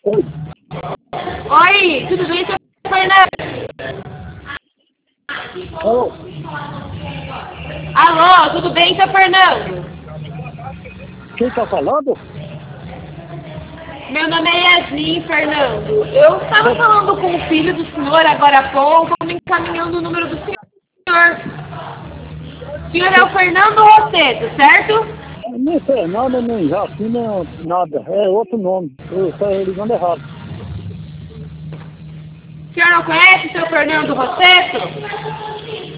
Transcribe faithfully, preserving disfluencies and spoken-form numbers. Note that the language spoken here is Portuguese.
Oi. Oi, tudo bem, seu Fernando? Alô? Alô, tudo bem, seu Fernando? Quem tá falando? Meu nome é Yasmin, Fernando. Eu estava falando com o filho do senhor agora há pouco, me encaminhando o número do senhor. O senhor é o Fernando Rosseto, certo? Nem Fernando, nem Jaci, nem nada. É outro nome. Eu estou ligando errado. O senhor não conhece o seu Fernando Rosseto?